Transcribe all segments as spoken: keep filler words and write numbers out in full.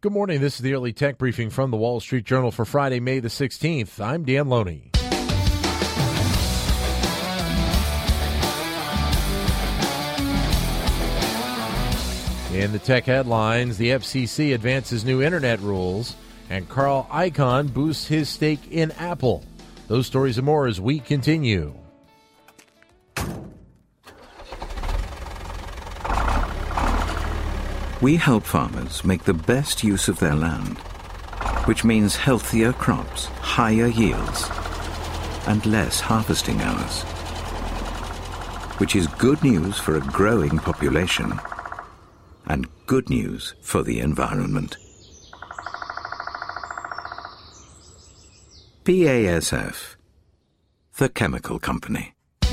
Good morning. This is the Early Tech Briefing from the Wall Street Journal for Friday, May the sixteenth. I'm Dan Loney. In the tech headlines, the F C C advances new internet rules, and Carl Icahn boosts his stake in Apple. Those stories and more as we continue. We help farmers make the best use of their land, which means healthier crops, higher yields, and less harvesting hours, which is good news for a growing population and good news for the environment. B A S F, the chemical company.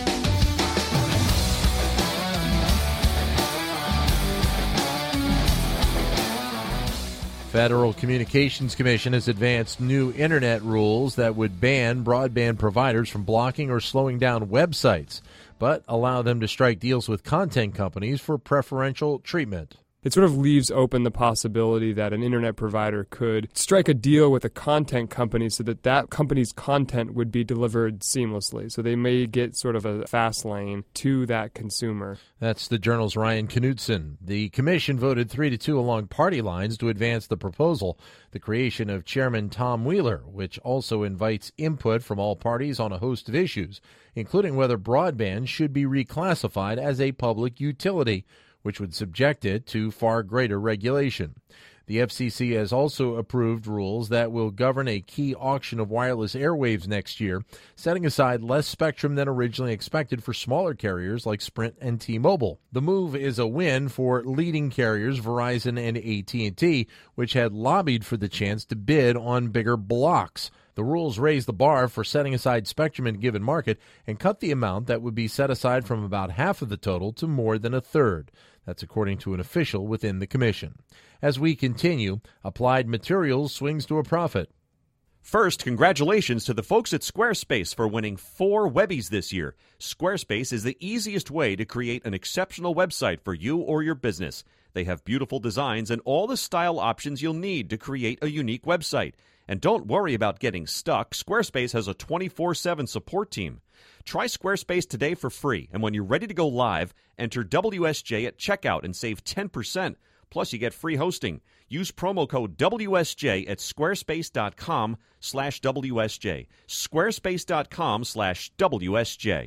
Federal Communications Commission has advanced new internet rules that would ban broadband providers from blocking or slowing down websites, but allow them to strike deals with content companies for preferential treatment. It sort of leaves open the possibility that an internet provider could strike a deal with a content company so that that company's content would be delivered seamlessly. So they may get sort of a fast lane to that consumer. That's the Journal's Ryan Knutson. The commission voted three to two along party lines to advance the proposal, the creation of Chairman Tom Wheeler, which also invites input from all parties on a host of issues, including whether broadband should be reclassified as a public utility, which would subject it to far greater regulation. The F C C has also approved rules that will govern a key auction of wireless airwaves next year, setting aside less spectrum than originally expected for smaller carriers like Sprint and T-Mobile. The move is a win for leading carriers Verizon and A T and T, which had lobbied for the chance to bid on bigger blocks. The rules raise the bar for setting aside spectrum in a given market and cut the amount that would be set aside from about half of the total to more than a third. That's according to an official within the commission. As we continue, Applied Materials swings to a profit. First, congratulations to the folks at Squarespace for winning four Webbies this year. Squarespace is the easiest way to create an exceptional website for you or your business. They have beautiful designs and all the style options you'll need to create a unique website. And don't worry about getting stuck. Squarespace has a twenty-four seven support team. Try Squarespace today for free, and when you're ready to go live, enter W S J at checkout and save ten percent. Plus, you get free hosting. Use promo code W S J at squarespace.com slash WSJ. Squarespace.com slash WSJ.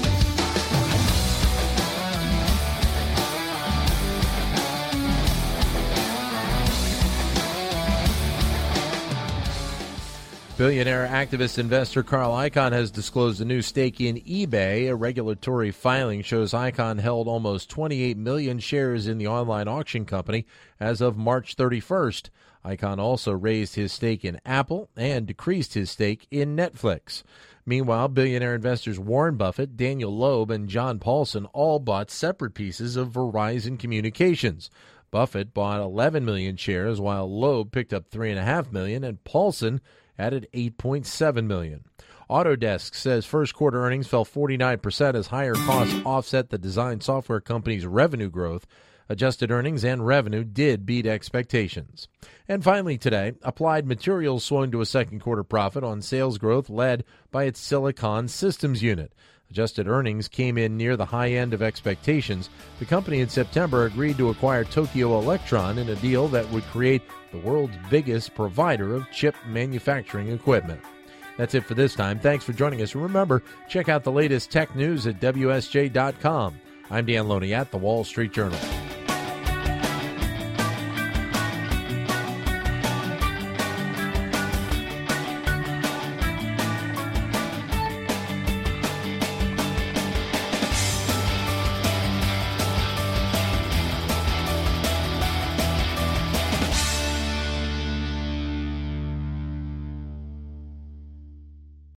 Billionaire activist investor Carl Icahn has disclosed a new stake in eBay. A regulatory filing shows Icahn held almost twenty-eight million shares in the online auction company as of March thirty-first. Icahn also raised his stake in Apple and decreased his stake in Netflix. Meanwhile, billionaire investors Warren Buffett, Daniel Loeb, and John Paulson all bought separate pieces of Verizon Communications. Buffett bought eleven million shares, while Loeb picked up three point five million, and Paulson added eight point seven million. Autodesk says first quarter earnings fell forty-nine percent as higher costs offset the design software company's revenue growth. Adjusted earnings and revenue did beat expectations. And finally today, Applied Materials swung to a second quarter profit on sales growth led by its Silicon Systems unit. Adjusted earnings came in near the high end of expectations. The company in September agreed to acquire Tokyo Electron in a deal that would create the world's biggest provider of chip manufacturing equipment. That's it for this time. Thanks for joining us. Remember, check out the latest tech news at W S J dot com. I'm Dan Loney at The Wall Street Journal.